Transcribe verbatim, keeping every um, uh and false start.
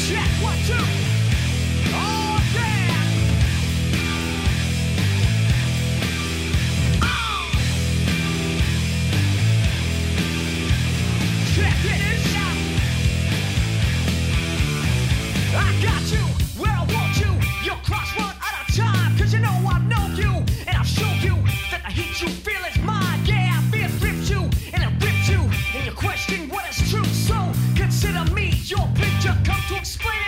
Check one, two. Oh, yeah. Oh. Check it out. I got you where I want you. Your clock's run out of time. Cause you know I know you. And I'll show you that the heat you feel is mine. Yeah, fear strips you and it rips you. And you question what is true. So consider me your picture. Come to explain it.